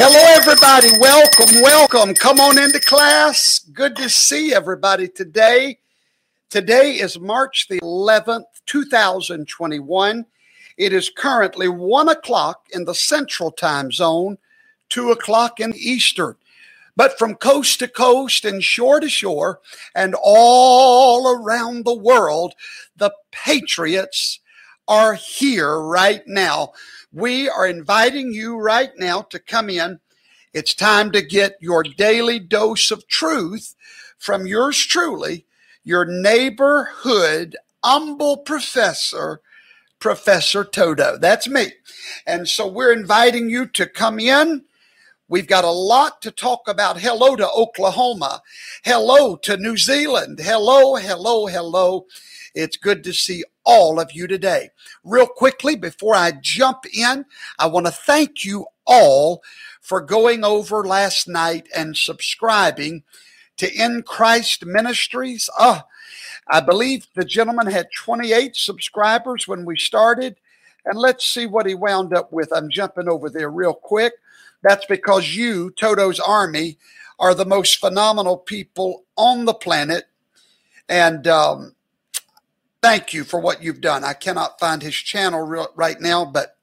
Hello, everybody. Welcome, welcome. Come on into class. Good to see everybody today. Today is March the 11th, 2021. It is currently 1 o'clock in the Central Time Zone, 2 o'clock in Eastern. But from coast to coast and shore to shore and all around the world, the Patriots are here right now. We are inviting you right now to come in. It's time to get your daily dose of truth from yours truly, your neighborhood humble professor, Professor Toto. That's me. And so we're inviting you to come in. We've got a lot to talk about. Hello to Oklahoma. Hello to New Zealand. Hello, hello, hello. It's good to see all of you today. Real quickly, before I jump in, I want to thank you all for going over last night and subscribing to In Christ Ministries. I believe the gentleman had 28 subscribers when we started, and let's see what he wound up with. I'm jumping over there real quick. That's because you, Toto's Army, are the most phenomenal people on the planet, and thank you for what you've done. I cannot find his channel right now, but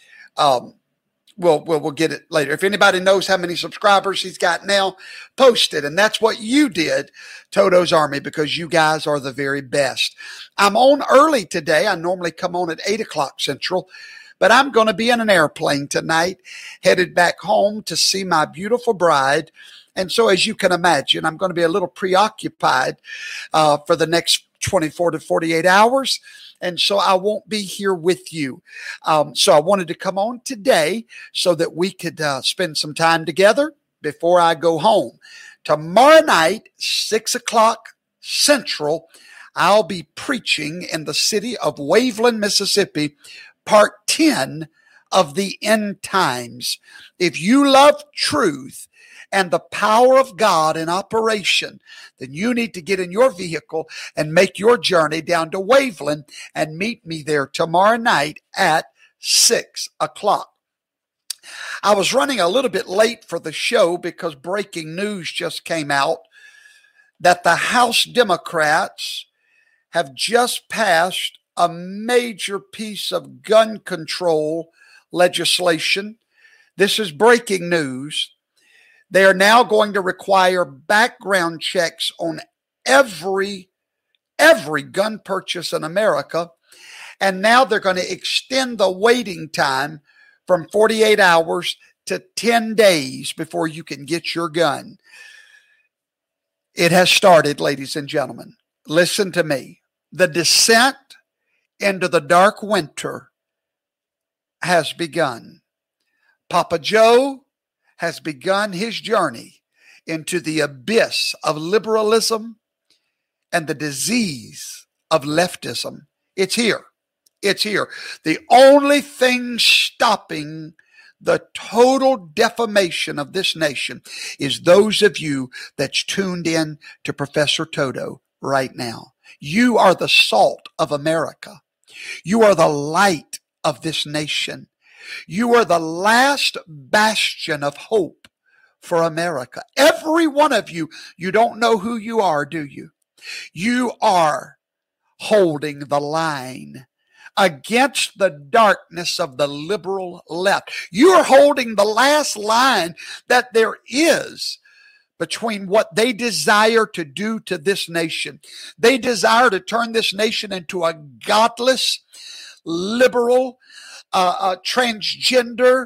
we'll get it later. If anybody knows how many subscribers he's got now, post it. And that's what you did, Toto's Army, because you guys are the very best. I'm on early today. I normally come on at 8 o'clock Central, but I'm going to be in an airplane tonight, headed back home to see my beautiful bride. And so, as you can imagine, I'm going to be a little preoccupied for the next 24 to 48 hours. And so I won't be here with you. So I wanted to come on today so that we could spend some time together before I go home. Tomorrow night, 6 o'clock Central, I'll be preaching in the city of Waveland, Mississippi, part 10 of the End Times. If you love truth and the power of God in operation, then you need to get in your vehicle and make your journey down to Waveland and meet me there tomorrow night at 6 o'clock. I was running a little bit late for the show because breaking news just came out that the House Democrats have just passed a major piece of gun control legislation. This is breaking news. They are now going to require background checks on every gun purchase in America. And now they're going to extend the waiting time from 48 hours to 10 days before you can get your gun. It has started, ladies and gentlemen. Listen to me. The descent into the dark winter has begun. Papa Joe has begun his journey into the abyss of liberalism and the disease of leftism. It's here. It's here. The only thing stopping the total defamation of this nation is those of you that's tuned in to Professor Toto right now. You are the salt of America. You are the light of this nation. You are the last bastion of hope for America. Every one of you, you don't know who you are, do you? You are holding the line against the darkness of the liberal left. You're holding the last line that there is between what they desire to do to this nation. They desire to turn this nation into a godless, liberal, transgender,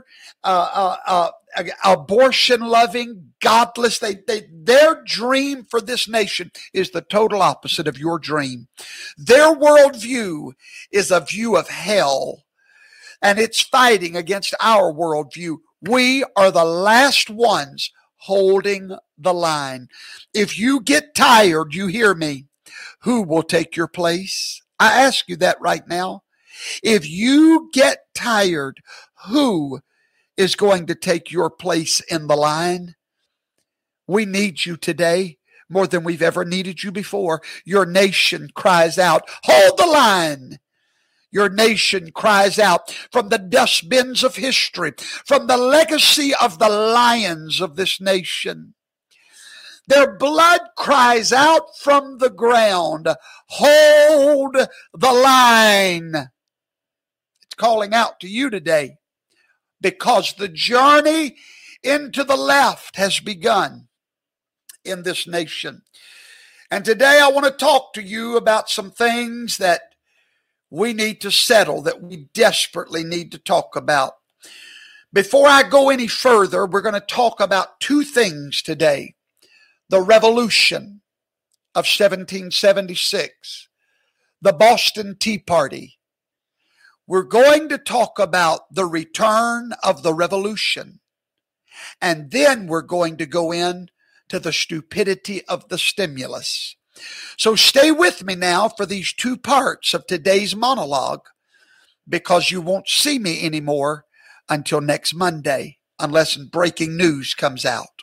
abortion-loving, godless. Their dream for this nation is the total opposite of your dream. Their worldview is a view of hell, and it's fighting against our worldview. We are the last ones holding the line. If you get tired, you hear me, who will take your place? I ask you that right now. If you get tired, who is going to take your place in the line? We need you today more than we've ever needed you before. Your nation cries out, hold the line. Your nation cries out from the dustbins of history, from the legacy of the lions of this nation. Their blood cries out from the ground, hold the line. It's calling out to you today because the journey into the left has begun in this nation. And today I want to talk to you about some things that we need to settle, that we desperately need to talk about. Before I go any further, we're going to talk about two things today. The Revolution of 1776, the Boston Tea Party. We're going to talk about the return of the Revolution. And then we're going to go in to the stupidity of the stimulus. So stay with me now for these two parts of today's monologue, because you won't see me anymore until next Monday, unless breaking news comes out.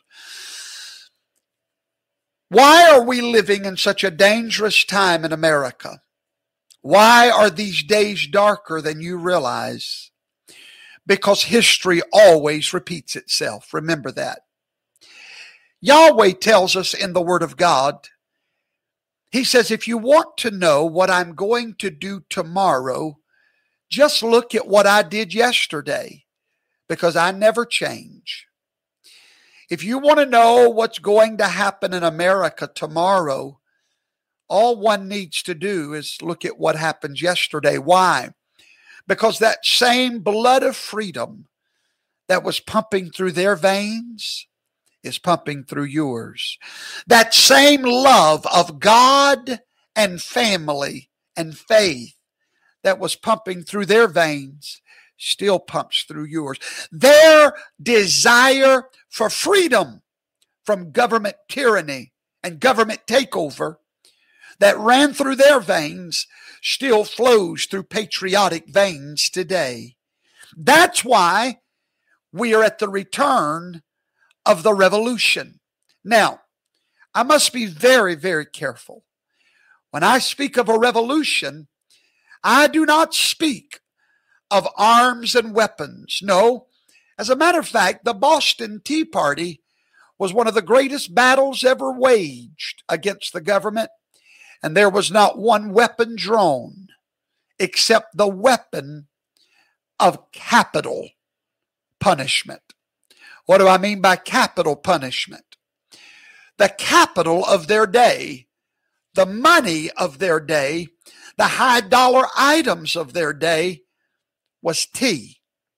Why are we living in such a dangerous time in America? Why are these days darker than you realize? Because history always repeats itself. Remember that. Yahweh tells us in the Word of God, He says, if you want to know what I'm going to do tomorrow, just look at what I did yesterday, because I never change. If you want to know what's going to happen in America tomorrow, all one needs to do is look at what happened yesterday. Why? Because that same blood of freedom that was pumping through their veins is pumping through yours. That same love of God and family and faith that was pumping through their veins still pumps through yours. Their desire for freedom from government tyranny and government takeover that ran through their veins still flows through patriotic veins today. That's why we are at the return of the revolution. Now, I must be very, very careful. When I speak of a revolution, I do not speak of arms and weapons. No, as a matter of fact, the Boston Tea Party was one of the greatest battles ever waged against the government, and there was not one weapon drawn except the weapon of capital punishment. What do I mean by capital punishment? The capital of their day, the money of their day, the high dollar items of their day was tea.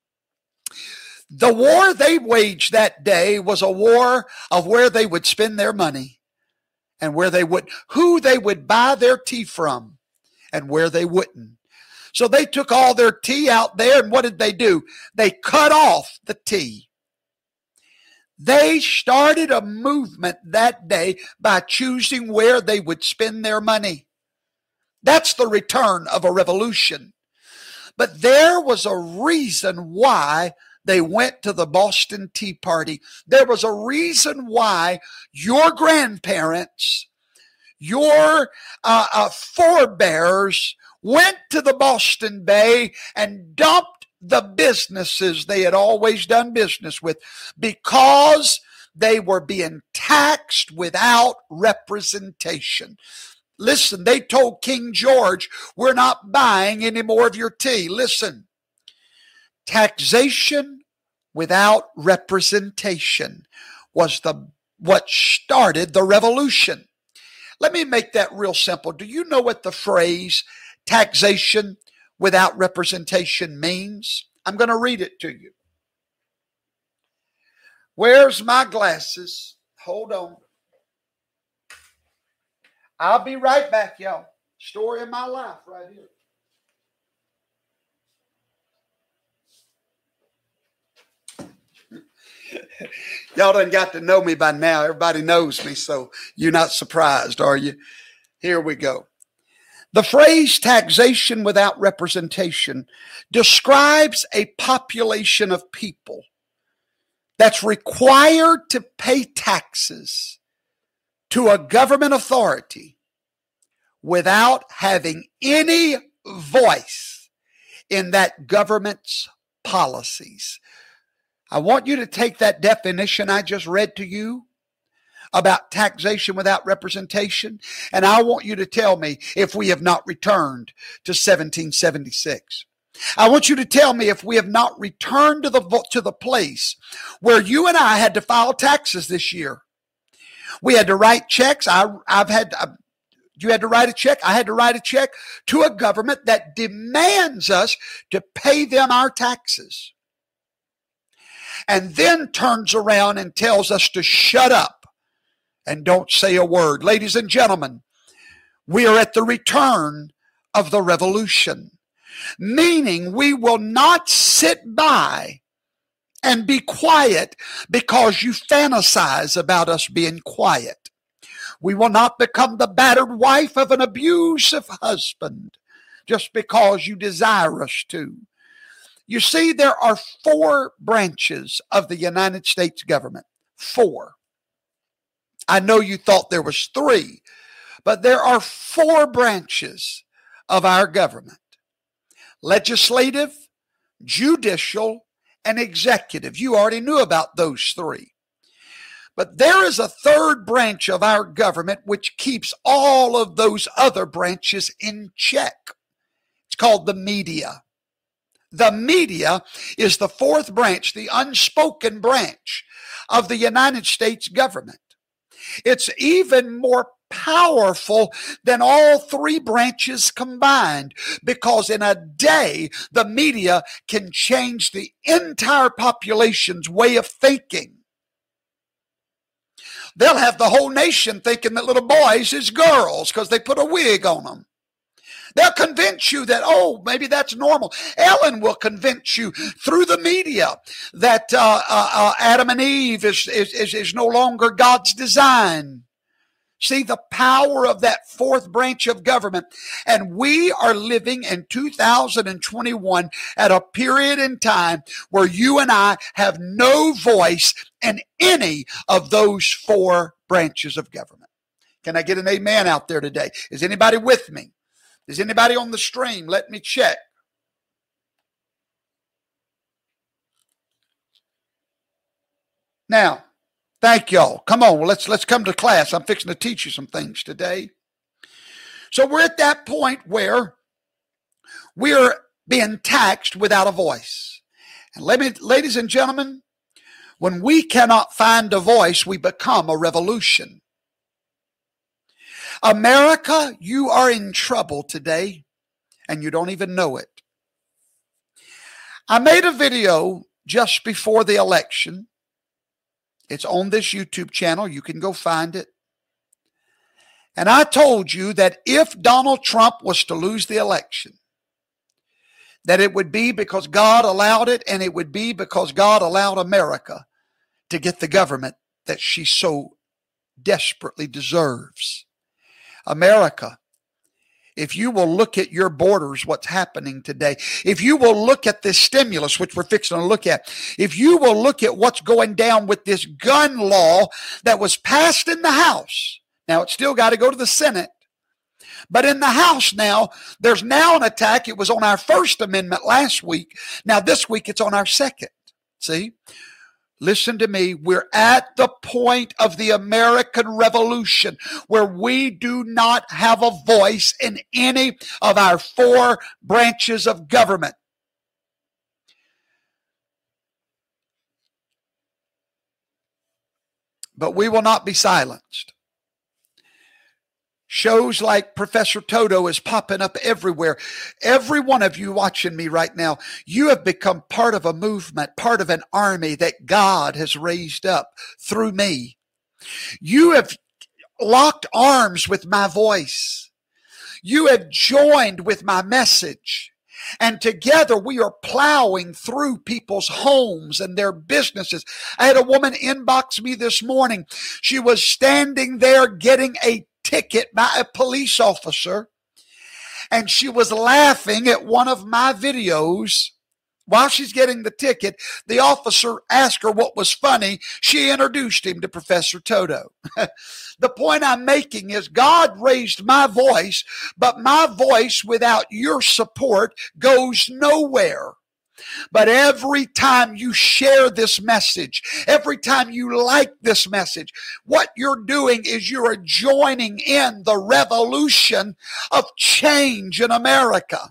The war they waged that day was a war of where they would spend their money and who they would buy their tea from and where they wouldn't. So they took all their tea out there, and what did they do? They cut off the tea. They started a movement that day by choosing where they would spend their money. That's the return of a revolution. But there was a reason why they went to the Boston Tea Party. There was a reason why your grandparents, your forebears went to the Boston Bay and dumped the businesses they had always done business with, because they were being taxed without representation. Listen, they told King George, we're not buying any more of your tea. Listen, taxation without representation was what started the revolution. Let me make that real simple. Do you know what the phrase taxation without representation means? I'm going to read it to you. Where's my glasses? Hold on. I'll be right back, y'all. Story of my life right here. Y'all done got to know me by now. Everybody knows me, so you're not surprised, are you? Here we go. The phrase taxation without representation describes a population of people that's required to pay taxes to a government authority without having any voice in that government's policies. I want you to take that definition I just read to you about taxation without representation, and I want you to tell me if we have not returned to 1776. I want you to tell me if we have not returned to the place where you and I had to file taxes this year. We had to write checks. You had to write a check. I had to write a check to a government that demands us to pay them our taxes, and then turns around and tells us to shut up and don't say a word. Ladies and gentlemen, we are at the return of the revolution, meaning we will not sit by and be quiet because you fantasize about us being quiet. We will not become the battered wife of an abusive husband just because you desire us to. You see, there are 4 branches of the United States government. 4. I know you thought there was 3, but there are 4 branches of our government: legislative, judicial, and executive. You already knew about those 3. But there is a 3rd branch of our government which keeps all of those other branches in check. It's called the media. The media is the 4th branch, the unspoken branch of the United States government. It's even more powerful than all 3 branches combined, because in a day, the media can change the entire population's way of thinking. They'll have the whole nation thinking that little boys is girls because they put a wig on them. They'll convince you that, oh, maybe that's normal. Ellen will convince you through the media that Adam and Eve is no longer God's design. See the power of that 4th branch of government. And we are living in 2021 at a period in time where you and I have no voice in any of those 4 branches of government. Can I get an amen out there today? Is anybody with me? Is anybody on the stream? Let me check. Now, thank y'all. Come on, let's come to class. I'm fixing to teach you some things today. So we're at that point where we're being taxed without a voice. And ladies and gentlemen, when we cannot find a voice, we become a revolution. America, you are in trouble today, and you don't even know it. I made a video just before the election. It's on this YouTube channel. You can go find it. And I told you that if Donald Trump was to lose the election, that it would be because God allowed it, and it would be because God allowed America to get the government that she so desperately deserves. America, if you will look at your borders, what's happening today, if you will look at this stimulus, which we're fixing to look at, if you will look at what's going down with this gun law that was passed in the House, now it's still got to go to the Senate, but in the House now, there's now an attack. It was on our First Amendment last week. Now this week it's on our second. See? Listen to me. We're at the point of the American Revolution where we do not have a voice in any of our 4 branches of government. But we will not be silenced. Shows like Professor Toto is popping up everywhere. Every one of you watching me right now, you have become part of a movement, part of an army that God has raised up through me. You have locked arms with my voice. You have joined with my message. And together we are plowing through people's homes and their businesses. I had a woman inbox me this morning. She was standing there getting a ticket by a police officer, and she was laughing at one of my videos While she's getting the ticket, the officer asked her what was funny. She introduced him to Professor Toto. The point I'm making is God raised my voice, but my voice without your support goes nowhere. But every time you share this message, every time you like this message, what you're doing is you're joining in the revolution of change in America.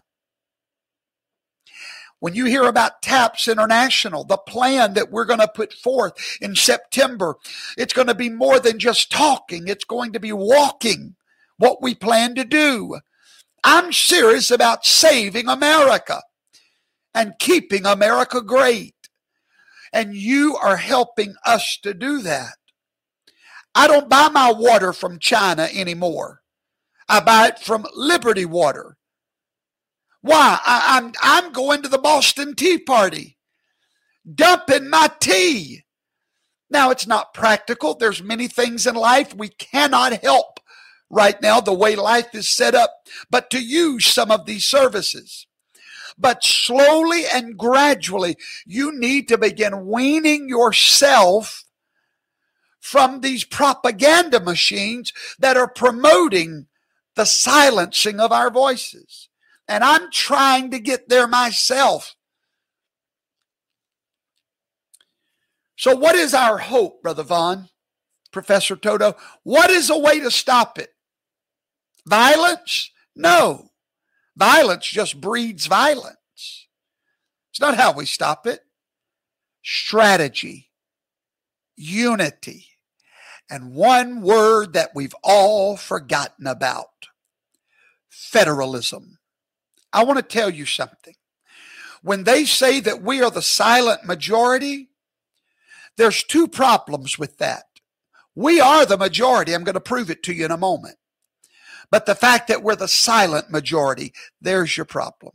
When you hear about TAPS International, the plan that we're going to put forth in September, it's going to be more than just talking. It's going to be walking what we plan to do. I'm serious about saving America and keeping America great. And you are helping us to do that. I don't buy my water from China anymore. I buy it from Liberty Water. Why? I'm going to the Boston Tea Party, dumping my tea. Now, it's not practical. There's many things in life we cannot help right now, the way life is set up, but to use some of these services. But slowly and gradually, you need to begin weaning yourself from these propaganda machines that are promoting the silencing of our voices. And I'm trying to get there myself. So what is our hope, Brother Vaughn, Professor Toto? What is a way to stop it? Violence? No. Violence just breeds violence. It's not how we stop it. Strategy, unity, and one word that we've all forgotten about: federalism. I want to tell you something. When they say that we are the silent majority, there's two problems with that. We are the majority. I'm going to prove it to you in a moment. But the fact that we're the silent majority, there's your problem.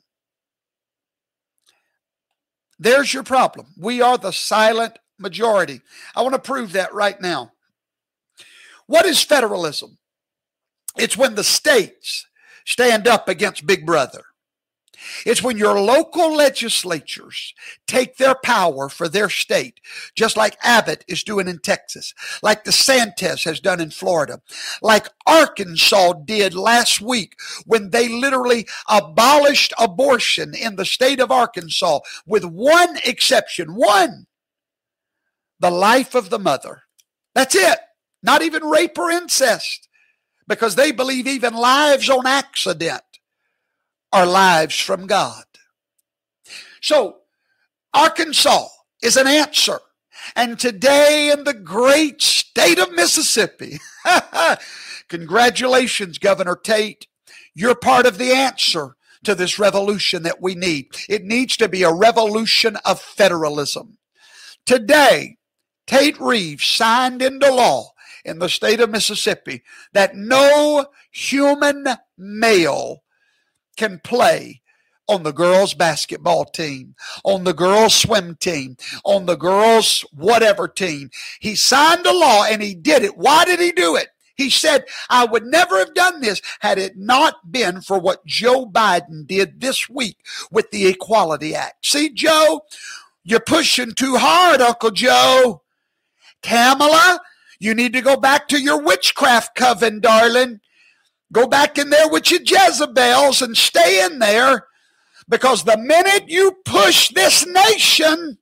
There's your problem. We are the silent majority. I want to prove that right now. What is federalism? It's when the states stand up against Big Brother. It's when your local legislatures take their power for their state, just like Abbott is doing in Texas, like DeSantis has done in Florida, like Arkansas did last week when they literally abolished abortion in the state of Arkansas, with one exception, one: the life of the mother. That's it. Not even rape or incest, because they believe even lives on accident are lives from God. So Arkansas is an answer. And today in the great state of Mississippi, congratulations, Governor Tate, you're part of the answer to this revolution that we need. It needs to be a revolution of federalism. Today, Tate Reeves signed into law in the state of Mississippi that no human male can play on the girls' basketball team, on the girls' swim team, on the girls' whatever team. He signed a law and he did it. Why did he do it? He said, I would never have done this had it not been for what Joe Biden did this week with the Equality Act. See, Joe, you're pushing too hard, Uncle Joe. Kamala, you need to go back to your witchcraft coven, darling. Go back in there with your Jezebels and stay in there, because the minute you push this nation,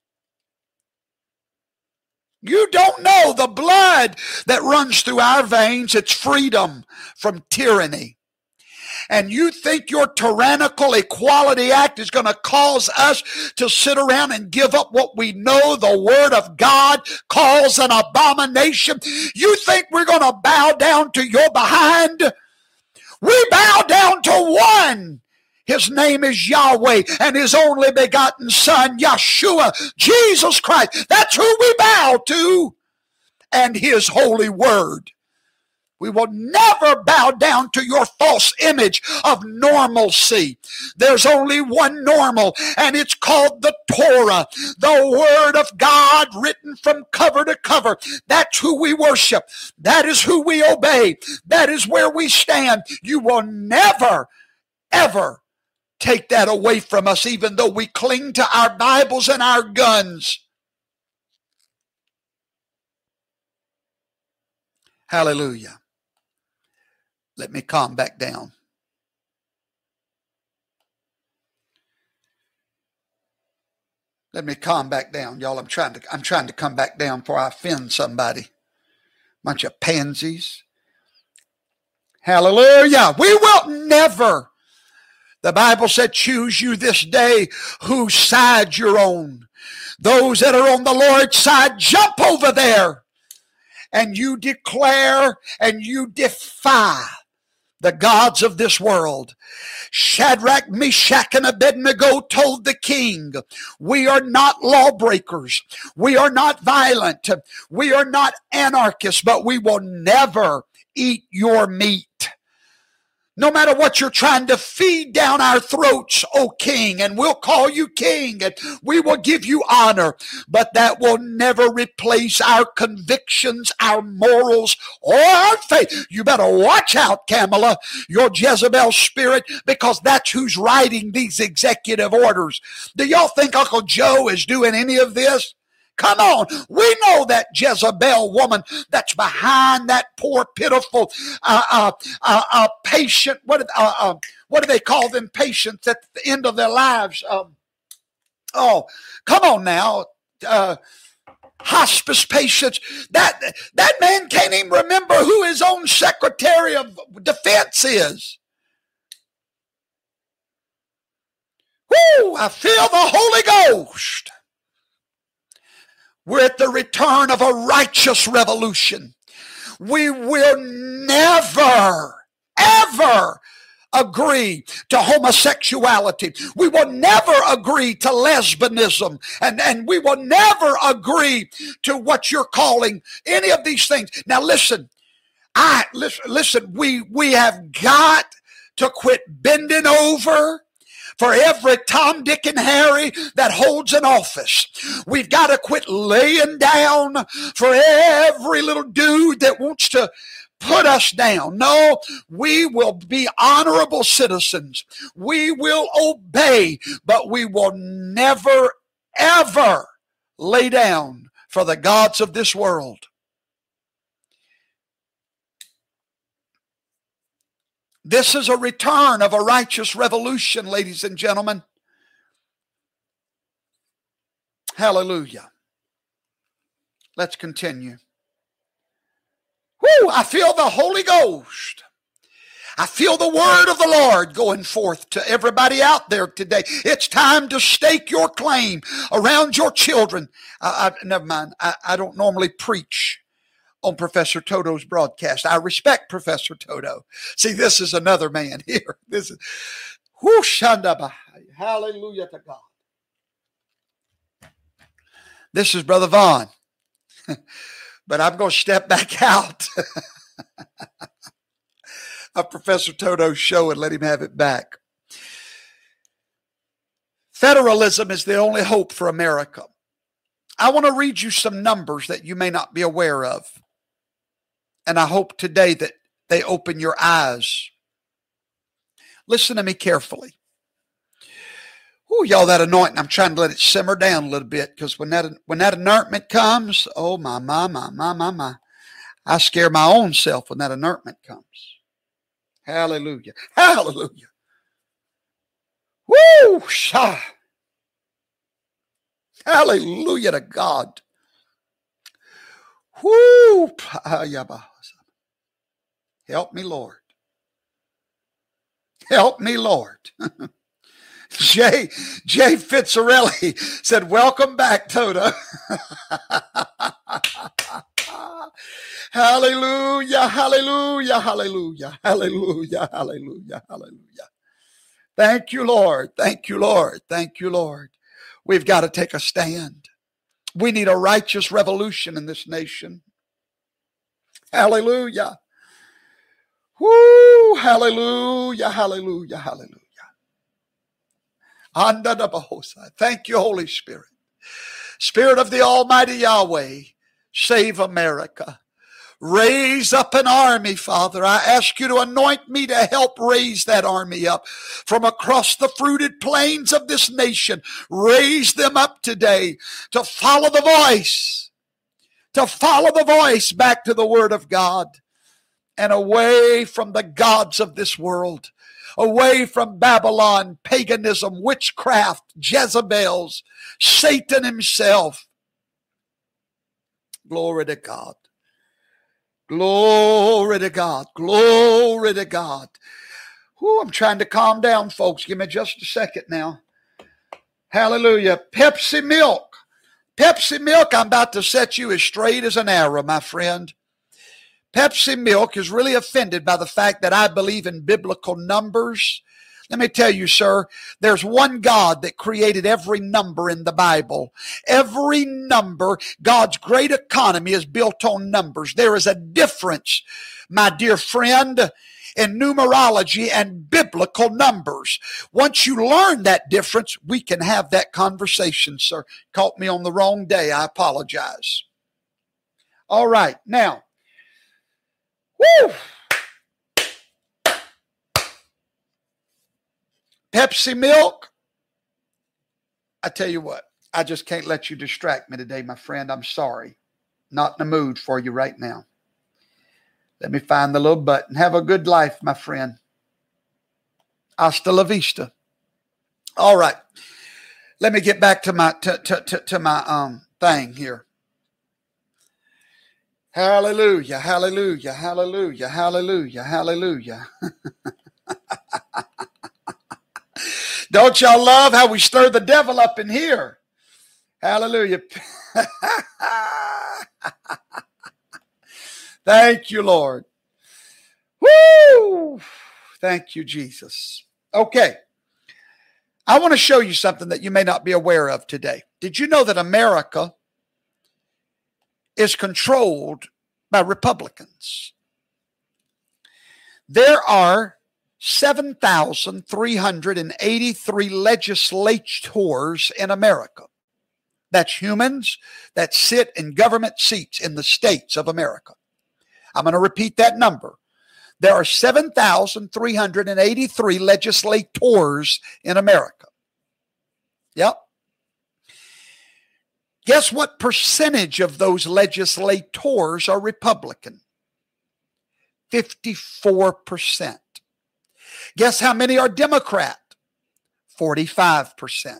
you don't know the blood that runs through our veins. It's freedom from tyranny. And you think your tyrannical Equality Act is going to cause us to sit around and give up what we know the Word of God calls an abomination? You think we're going to bow down to your behind? We bow down to one. His name is Yahweh, and his only begotten Son, Yeshua, Jesus Christ. That's who we bow to, and his holy word. We will never bow down to your false image of normalcy. There's only one normal, and it's called the Torah, the Word of God written from cover to cover. That's who we worship. That is who we obey. That is where we stand. You will never, ever take that away from us, even though we cling to our Bibles and our guns. Hallelujah. Let me calm back down. Let me calm back down, y'all. I'm trying to come back down before I offend somebody. Bunch of pansies. Hallelujah. We will never. The Bible said, choose you this day whose side you're on. Those that are on the Lord's side, jump over there. And you declare and you defy the gods of this world. Shadrach, Meshach, and Abednego told the king, we are not lawbreakers. We are not violent. We are not anarchists, but we will never eat your meat. No matter what you're trying to feed down our throats, O king, and we'll call you king, and we will give you honor, but that will never replace our convictions, our morals, or our faith. You better watch out, Kamala, your Jezebel spirit, because that's who's writing these executive orders. Do y'all think Uncle Joe is doing any of this? Come on, we know that Jezebel woman that's behind that poor, pitiful, patient. What do they call them? Patients at the end of their lives. Oh, come on now, hospice patients. That man can't even remember who his own Secretary of Defense is. Woo! I feel the Holy Ghost. We're at the return of a righteous revolution. We will never, ever agree to homosexuality. We will never agree to lesbianism. And we will never agree to what you're calling any of these things. Now listen, we have got to quit bending over for every Tom, Dick, and Harry that holds an office. We've got to quit laying down for every little dude that wants to put us down. No, we will be honorable citizens. We will obey, but we will never, ever lay down for the gods of this world. This is a return of a righteous revolution, ladies and gentlemen. Hallelujah. Let's continue. Woo! I feel the Holy Ghost. I feel the word of the Lord going forth to everybody out there today. It's time to stake your claim around your children. Never mind. I don't normally preach on Professor Toto's broadcast. I respect Professor Toto. See, this is another man here. This is hallelujah to God. This is Brother Vaughn. But I'm going to step back out of Professor Toto's show and let him have it back. Federalism is the only hope for America. I want to read you some numbers that you may not be aware of. And I hope today that they open your eyes. Listen to me carefully. Ooh, y'all, that anointing, I'm trying to let it simmer down a little bit, because when that anointment comes, oh my. I scare my own self when that anointment comes. Hallelujah. Hallelujah. Woo! Hallelujah to God. Woo! Help me, Lord. Help me, Lord. Jay Fitzarelli said, welcome back, Toto. Hallelujah, hallelujah, hallelujah, hallelujah, hallelujah, hallelujah. Thank you, Lord. Thank you, Lord. Thank you, Lord. We've got to take a stand. We need a righteous revolution in this nation. Hallelujah. Woo! Hallelujah, hallelujah, hallelujah. Thank you, Holy Spirit. Spirit of the Almighty Yahweh, save America. Raise up an army, Father. I ask you to anoint me to help raise that army up from across the fruited plains of this nation. Raise them up today to follow the voice, back to the Word of God and away from the gods of this world, away from Babylon, paganism, witchcraft, Jezebels, Satan himself. Glory to God. Glory to God. Glory to God. Whew, I'm trying to calm down, folks. Give me just a second now. Hallelujah. Pepsi milk. Pepsi milk, I'm about to set you as straight as an arrow, my friend. Pepsi milk is really offended by the fact that I believe in biblical numbers. Let me tell you, sir, there's one God that created every number in the Bible. Every number, God's great economy is built on numbers. There is a difference, my dear friend, in numerology and biblical numbers. Once you learn that difference, we can have that conversation, sir. Caught me on the wrong day. I apologize. All right, now, woo! Pepsi milk, I tell you what, I just can't let you distract me today, my friend. I'm sorry. Not in the mood for you right now. Let me find the little button. Have a good life, my friend. Hasta la vista. All right. Let me get back to my thing here. Hallelujah, hallelujah, hallelujah, hallelujah, hallelujah. Don't y'all love how we stir the devil up in here? Hallelujah. Thank you, Lord. Woo! Thank you, Jesus. Okay. I want to show you something that you may not be aware of today. Did you know that America is controlled by Republicans? There are 7,383 legislators in America. That's humans that sit in government seats in the states of America. I'm going to repeat that number. There are 7,383 legislators in America. Yep. Guess what percentage of those legislators are Republican? 54%. Guess how many are Democrat? 45%.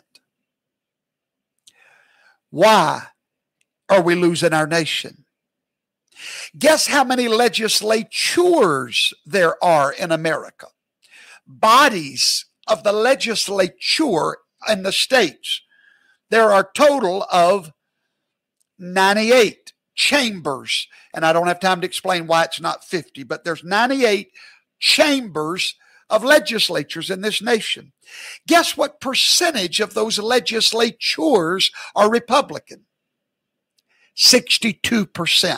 Why are we losing our nation? Guess how many legislatures there are in America? Bodies of the legislature in the states. There are a total of 98 chambers. And I don't have time to explain why it's not 50, but there's 98 chambers of legislatures in this nation. Guess what percentage of those legislatures are Republican? 62%.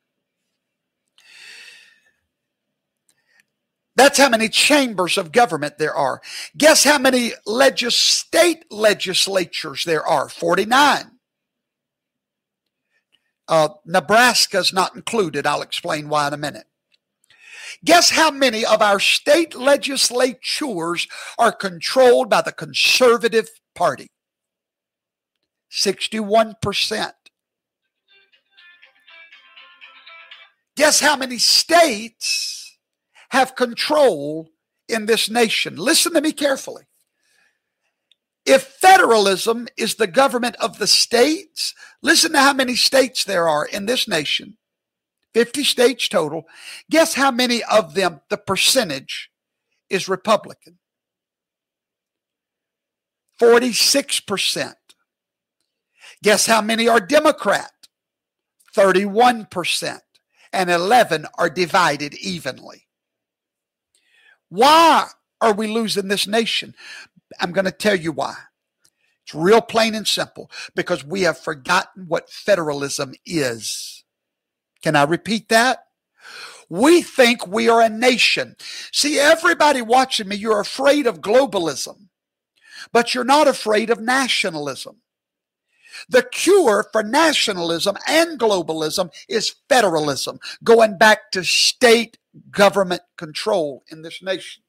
That's how many chambers of government there are. Guess how many state legislatures there are? 49. Nebraska's not included. I'll explain why in a minute. Guess how many of our state legislatures are controlled by the Conservative Party? 61%. Guess how many states have control in this nation? Listen to me carefully. If federalism is the government of the states, listen to how many states there are in this nation. 50 states total. Guess how many of them, the percentage, is Republican? 46%. Guess how many are Democrat? 31%. And 11 are divided evenly. Why are we losing this nation? I'm going to tell you why. It's real plain and simple. Because we have forgotten what federalism is. Can I repeat that? We think we are a nation. See, everybody watching me, you're afraid of globalism, but you're not afraid of nationalism. The cure for nationalism and globalism is federalism, going back to state government control in this nation.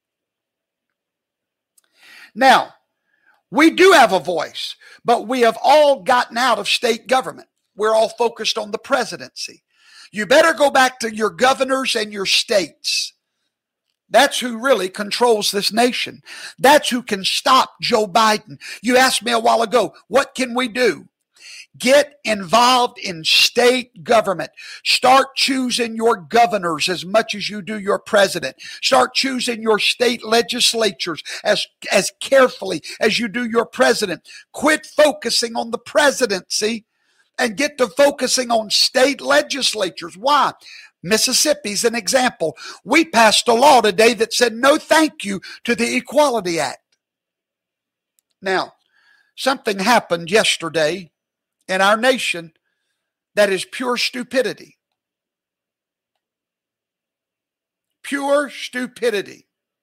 Now, we do have a voice, but we have all gotten out of state government. We're all focused on the presidency. You better go back to your governors and your states. That's who really controls this nation. That's who can stop Joe Biden. You asked me a while ago, what can we do? Get involved in state government. Start choosing your governors as much as you do your president. Start choosing your state legislatures as carefully as you do your president. Quit focusing on the presidency and get to focusing on state legislatures. Why? Mississippi's an example. We passed a law today that said no thank you to the Equality Act. Now, something happened yesterday in our nation that is pure stupidity. Pure stupidity.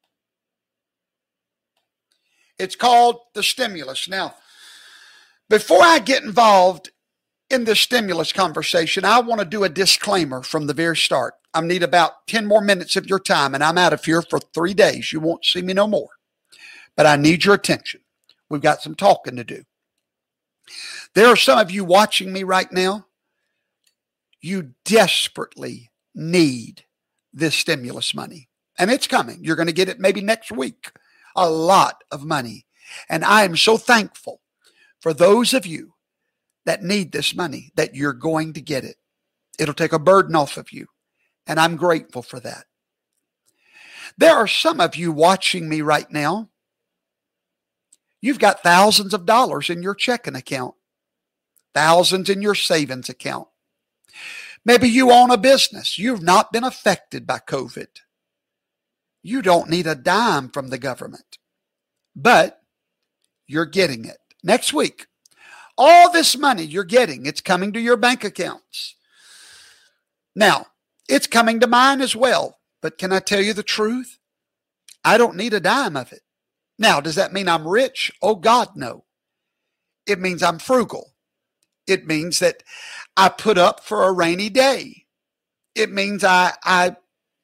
It's called the stimulus. Now, before I get involved in the stimulus conversation, I want to do a disclaimer from the very start. I need about 10 more minutes of your time, and I'm out of here for 3 days. You won't see me no more. But I need your attention. We've got some talking to do. There are some of you watching me right now. You desperately need this stimulus money. And it's coming. You're going to get it maybe next week. A lot of money. And I am so thankful for those of you that need this money, that you're going to get it. It'll take a burden off of you. And I'm grateful for that. There are some of you watching me right now. You've got thousands of dollars in your checking account, thousands in your savings account. Maybe you own a business. You've not been affected by COVID. You don't need a dime from the government, but you're getting it next week. All this money you're getting, it's coming to your bank accounts. Now, it's coming to mine as well. But can I tell you the truth? I don't need a dime of it. Now, does that mean I'm rich? Oh, God, no. It means I'm frugal. It means that I put up for a rainy day. It means I'm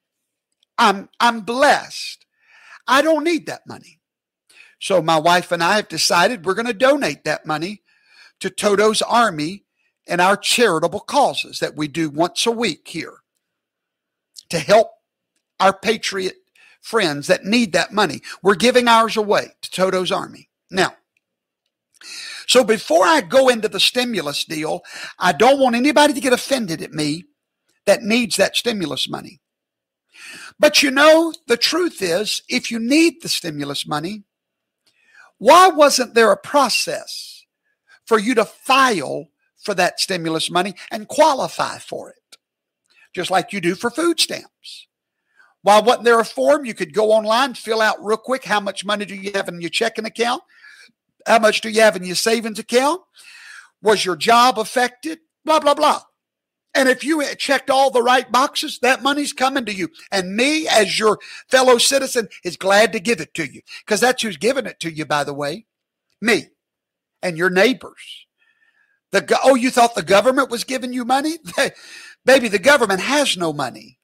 blessed. I don't need that money. So my wife and I have decided we're going to donate that money to Toto's Army and our charitable causes that we do once a week here to help our patriot friends that need that money. We're giving ours away to Toto's Army. Now, so before I go into the stimulus deal, I don't want anybody to get offended at me that needs that stimulus money. But you know, the truth is, if you need the stimulus money, why wasn't there a process for you to file for that stimulus money and qualify for it? Just like you do for food stamps. Why wasn't there a form you could go online, fill out real quick? How much money do you have in your checking account? How much do you have in your savings account? Was your job affected? Blah, blah, blah. And if you checked all the right boxes, that money's coming to you. And me, as your fellow citizen, is glad to give it to you. Because that's who's giving it to you, by the way. Me and your neighbors. Oh, you thought the government was giving you money? Baby, the government has no money.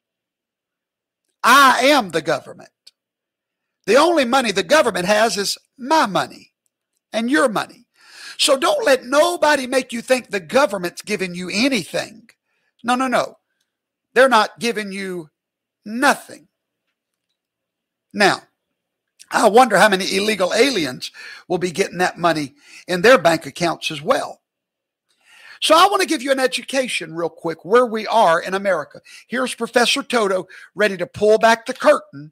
I am the government. The only money the government has is my money and your money. So don't let nobody make you think the government's giving you anything. No, no, no. They're not giving you nothing. Now, I wonder how many illegal aliens will be getting that money in their bank accounts as well. So I want to give you an education real quick where we are in America. Here's Professor Toto ready to pull back the curtain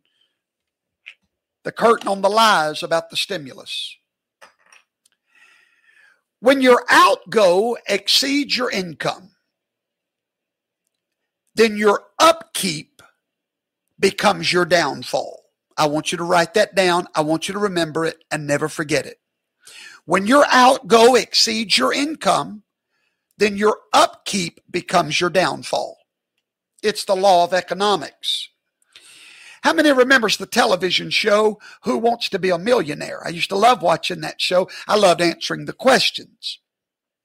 on the lies about the stimulus. When your outgo exceeds your income, then your upkeep becomes your downfall. I want you to write that down. I want you to remember it and never forget it. When your outgo exceeds your income, then your upkeep becomes your downfall. It's the law of economics. How many remembers the television show, Who Wants to Be a Millionaire? I used to love watching that show. I loved answering the questions.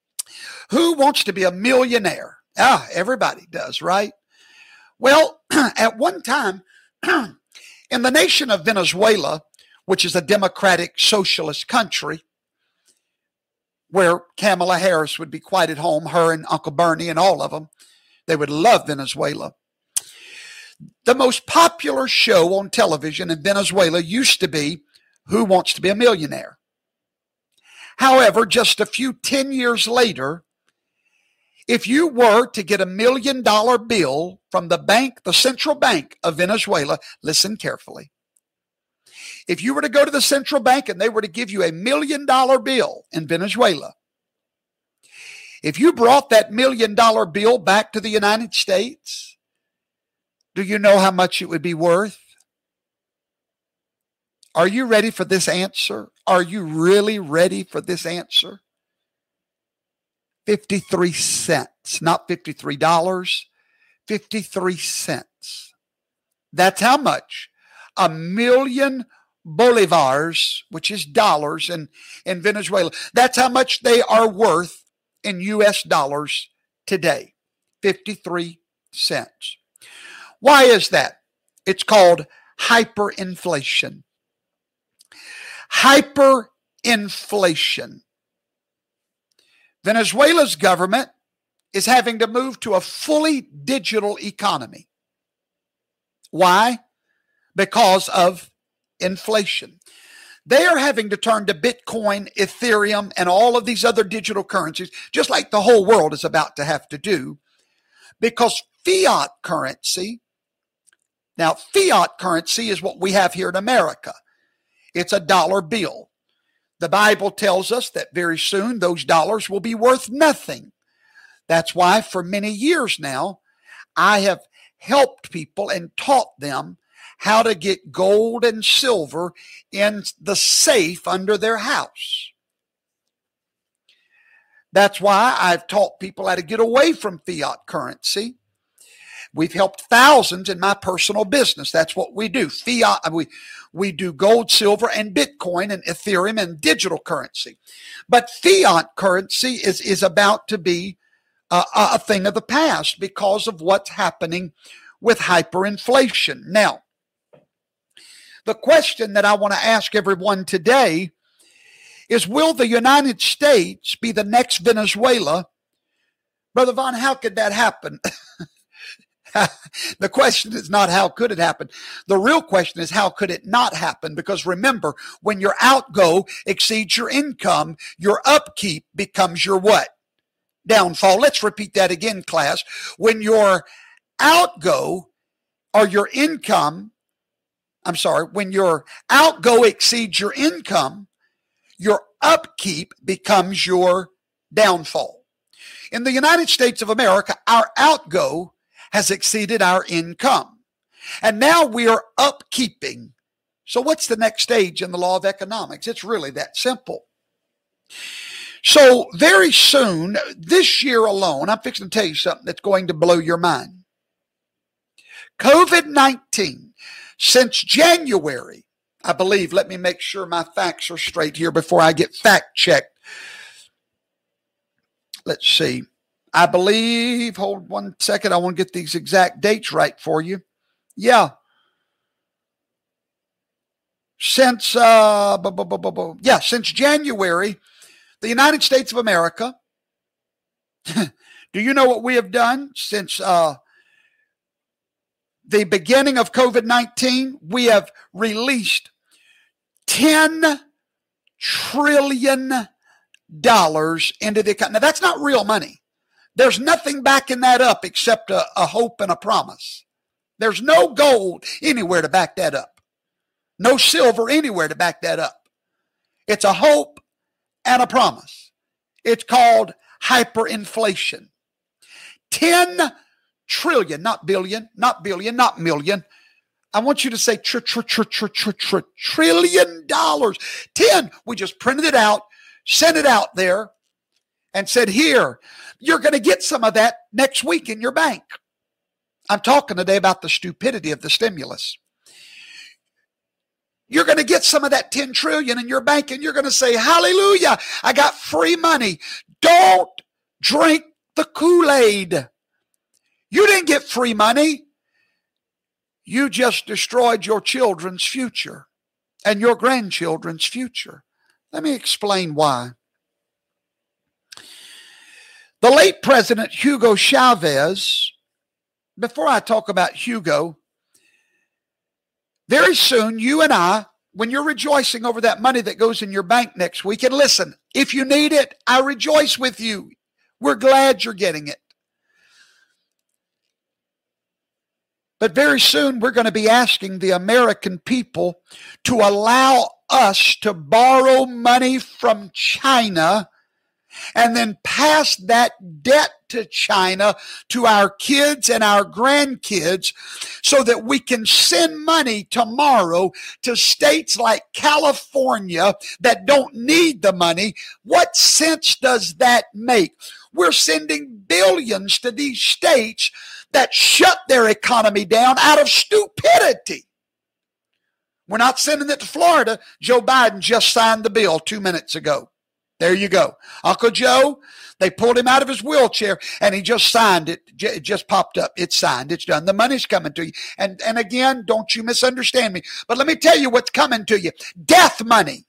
Who wants to be a millionaire? Everybody does, right? Well, at one time, in the nation of Venezuela, which is a democratic socialist country, where Kamala Harris would be quite at home, her and Uncle Bernie and all of them, they would love Venezuela. The most popular show on television in Venezuela used to be Who Wants to Be a Millionaire? However, just a few 10 years later, if you were to get $1 million bill from the bank, the central bank of Venezuela, listen carefully. If you were to go to the central bank and they were to give you $1 million bill in Venezuela, if you brought that $1 million bill back to the United States, do you know how much it would be worth? Are you ready for this answer? Are you really ready for this answer? 53 cents, not $53, 53 cents. That's how much 1 million bolivars, which is dollars in Venezuela, that's how much they are worth in US dollars today, 53 cents. Why is that? It's called hyperinflation. Hyperinflation. Venezuela's government is having to move to a fully digital economy. Why? Because of inflation. They are having to turn to Bitcoin, Ethereum, and all of these other digital currencies, just like the whole world is about to have to do, because fiat currency, now fiat currency is what we have here in America. It's a dollar bill. The Bible tells us that very soon those dollars will be worth nothing. That's why for many years now, I have helped people and taught them how to get gold and silver in the safe under their house. That's why I've taught people how to get away from fiat currency. We've helped thousands in my personal business. That's what we do. We do gold, silver, and Bitcoin and Ethereum and digital currency. But fiat currency is about to be a thing of the past because of what's happening with hyperinflation. Now, the question that I want to ask everyone today is, will the United States be the next Venezuela? Brother Vaughn, how could that happen? The question is not how could it happen. The real question is how could it not happen? Because remember, when your outgo exceeds your income, your upkeep becomes your what? Downfall. Let's repeat that again, class. When your outgo or your income, when your outgo exceeds your income, your upkeep becomes your downfall. In the United States of America, our outgo has exceeded our income. And now we are upkeeping. So what's the next stage in the law of economics? It's really that simple. So very soon, this year alone, I'm fixing to tell you something that's going to blow your mind. COVID-19, since January, I believe, let me make sure my facts are straight here before I get fact checked. Let's see. I believe, hold 1 second, I want to get these exact dates right for you. Yeah. Since January, the United States of America, do you know what we have done since the beginning of COVID-19? We have released $10 trillion into the economy. Now, that's not real money. There's nothing backing that up except a hope and a promise. There's no gold anywhere to back that up. No silver anywhere to back that up. It's a hope and a promise. It's called hyperinflation. 10 trillion, not billion, not billion, not million. I want you to say trillion dollars. 10. We just printed it out, sent it out there, and said, here, you're going to get some of that next week in your bank. I'm talking today about the stupidity of the stimulus. You're going to get some of that 10 trillion in your bank and you're going to say, hallelujah, I got free money. Don't drink the Kool-Aid. You didn't get free money. You just destroyed your children's future and your grandchildren's future. Let me explain why. The late President Hugo Chavez, before I talk about Hugo, very soon you and I, when you're rejoicing over that money that goes in your bank next week, and listen, if you need it, I rejoice with you. We're glad you're getting it. But very soon we're going to be asking the American people to allow us to borrow money from China and then pass that debt to China to our kids and our grandkids so that we can send money tomorrow to states like California that don't need the money. What sense does that make? We're sending billions to these states that shut their economy down out of stupidity. We're not sending it to Florida. Joe Biden just signed the bill 2 minutes ago. There you go. Uncle Joe, they pulled him out of his wheelchair and he just signed it. It just popped up. It's signed. It's done. The money's coming to you. And again, don't you misunderstand me. But let me tell you what's coming to you. Death money.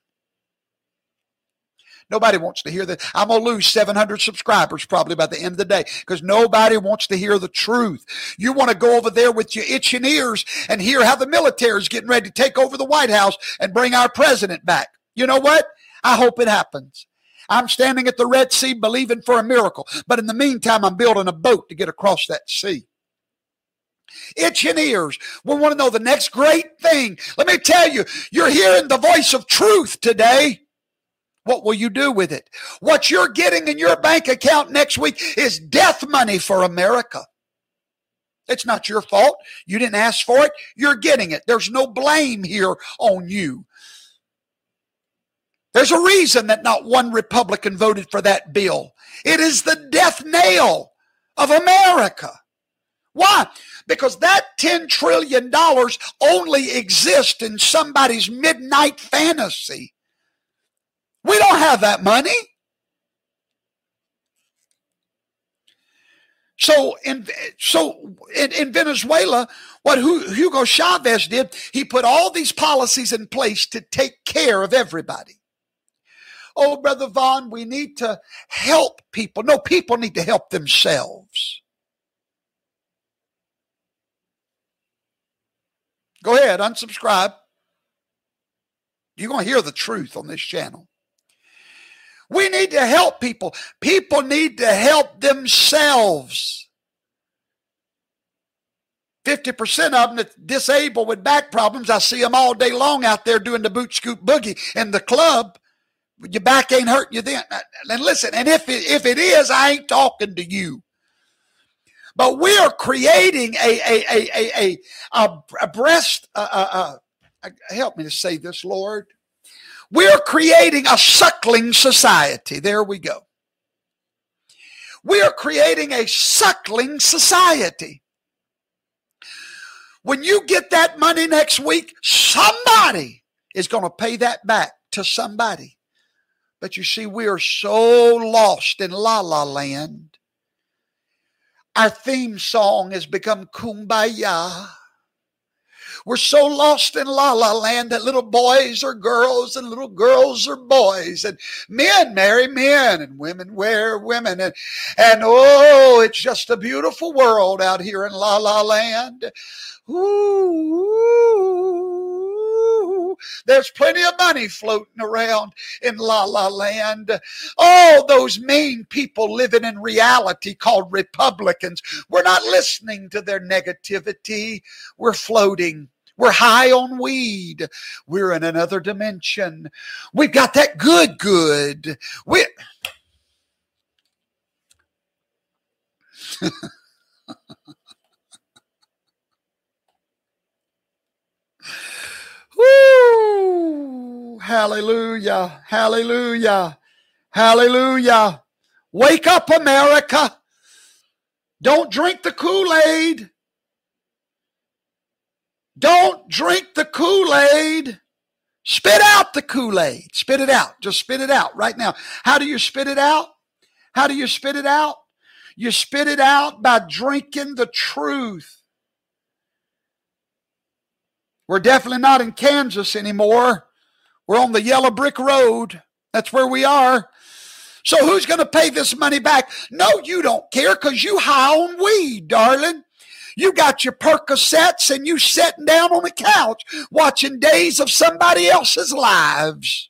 Nobody wants to hear that. I'm going to lose 700 subscribers probably by the end of the day because nobody wants to hear the truth. You want to go over there with your itching ears and hear how the military is getting ready to take over the White House and bring our president back. You know what? I hope it happens. I'm standing at the Red Sea believing for a miracle. But in the meantime, I'm building a boat to get across that sea. Itching ears. We want to know the next great thing. Let me tell you, you're hearing the voice of truth today. What will you do with it? What you're getting in your bank account next week is death money for America. It's not your fault. You didn't ask for it. You're getting it. There's no blame here on you. There's a reason that not one Republican voted for that bill. It is the death nail of America. Why? Because that $10 trillion only exists in somebody's midnight fantasy. We don't have that money. So in Venezuela, what Hugo Chavez did, he put all these policies in place to take care of everybody. Oh, Brother Vaughn, we need to help people. No, people need to help themselves. Go ahead, unsubscribe. You're going to hear the truth on this channel. We need to help people. People need to help themselves. 50% of them that's disabled with back problems, I see them all day long out there doing the boot scoop boogie in the club. Your back ain't hurting you then. And listen, and if it is, I ain't talking to you. But we are creating a breast. Help me to say this, Lord. We're creating a suckling society. There we go. We are creating a suckling society. When you get that money next week, somebody is going to pay that back to somebody. But you see, we are so lost in La La Land. Our theme song has become Kumbaya. We're so lost in La La Land that little boys are girls and little girls are boys and men marry men and women wear women. And oh, it's just a beautiful world out here in La La Land. Ooh, there's plenty of money floating around in La La Land. Oh, those mean people living in reality called Republicans. We're not listening to their negativity. We're floating. We're high on weed. We're in another dimension. We've got that good. Woo! Hallelujah. Hallelujah. Hallelujah. Wake up, America. Don't drink the Kool-Aid. Don't drink the Kool-Aid. Spit out the Kool-Aid. Spit it out. Just spit it out right now. How do you spit it out? How do you spit it out? You spit it out by drinking the truth. We're definitely not in Kansas anymore. We're on the yellow brick road. That's where we are. So who's going to pay this money back? No, you don't care because you high on weed, darling. You got your Percocets and you sitting down on the couch watching days of somebody else's lives.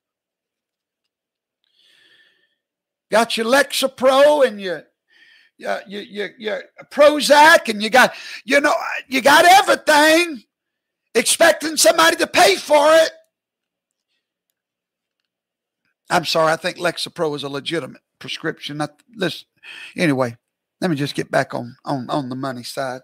Got your Lexapro and your Prozac, and you got everything, expecting somebody to pay for it. I'm sorry, I think Lexapro is a legitimate prescription. Anyway, let me just get back on the money side.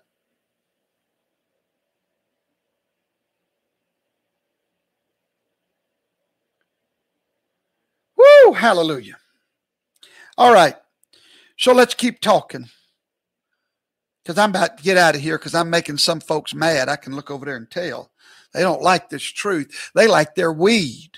Woo, hallelujah. All right, so let's keep talking. Because I'm about to get out of here because I'm making some folks mad. I can look over there and tell. They don't like this truth. They like their weed.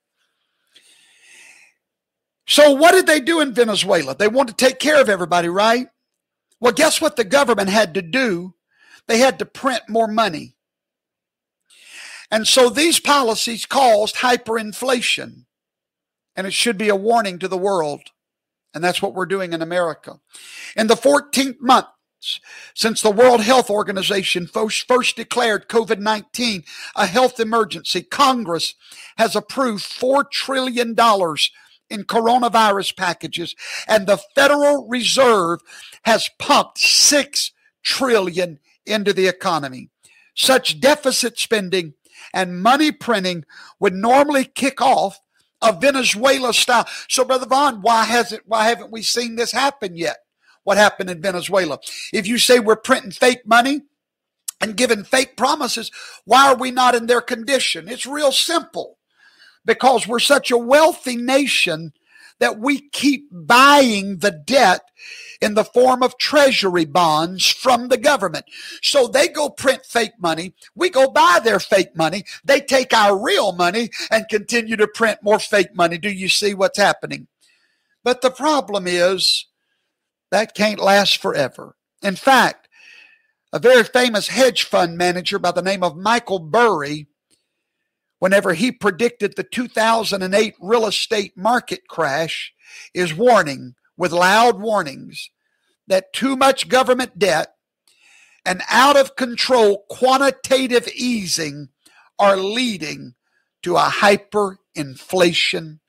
So what did they do in Venezuela? They wanted to take care of everybody, right? Well, guess what the government had to do? They had to print more money. And so these policies caused hyperinflation. And it should be a warning to the world. And that's what we're doing in America. In the 14th month since the World Health Organization first declared COVID-19 a health emergency, Congress has approved $4 trillion in coronavirus packages, and the Federal Reserve has pumped $6 trillion into the economy. Such deficit spending and money printing would normally kick off a Venezuela style. So, Brother Vaughn, why haven't we seen this happen yet? What happened in Venezuela? If you say we're printing fake money and giving fake promises, why are we not in their condition? It's real simple. Because we're such a wealthy nation that we keep buying the debt in the form of treasury bonds from the government. So they go print fake money. We go buy their fake money. They take our real money and continue to print more fake money. Do you see what's happening? But the problem is that can't last forever. In fact, a very famous hedge fund manager by the name of Michael Burry, whenever he predicted the 2008 real estate market crash, is warning with loud warnings that too much government debt and out of control quantitative easing are leading to a hyperinflation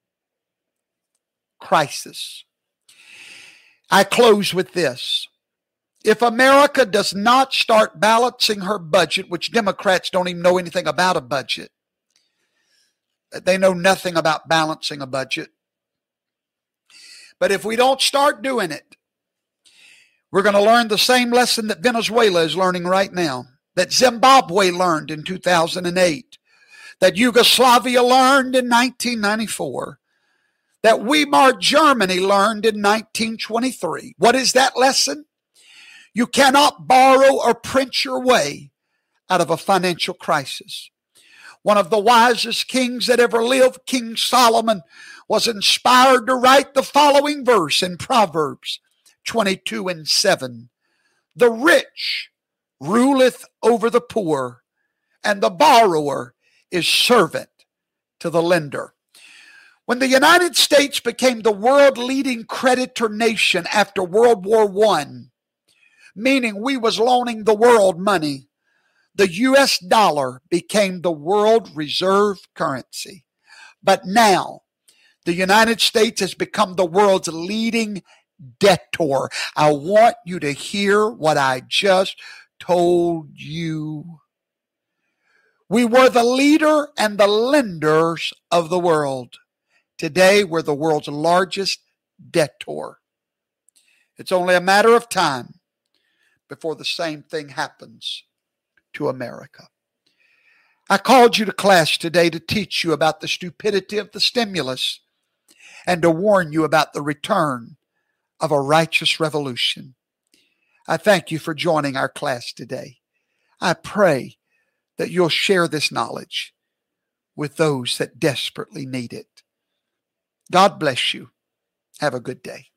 crisis. I close with this. If America does not start balancing her budget, which Democrats don't even know anything about a budget, they know nothing about balancing a budget. But if we don't start doing it, we're going to learn the same lesson that Venezuela is learning right now, that Zimbabwe learned in 2008, that Yugoslavia learned in 1994, that Weimar Germany learned in 1923. What is that lesson? You cannot borrow or print your way out of a financial crisis. One of the wisest kings that ever lived, King Solomon, was inspired to write the following verse in Proverbs 22:7. The rich ruleth over the poor, and the borrower is servant to the lender. When the United States became the world-leading creditor nation after World War I, meaning we was loaning the world money, the U.S. dollar became the world reserve currency. But now, the United States has become the world's leading debtor. I want you to hear what I just told you. We were the leader and the lenders of the world. Today, we're the world's largest debtor. It's only a matter of time before the same thing happens to America. I called you to class today to teach you about the stupidity of the stimulus and to warn you about the return of a righteous revolution. I thank you for joining our class today. I pray that you'll share this knowledge with those that desperately need it. God bless you, Have a good day.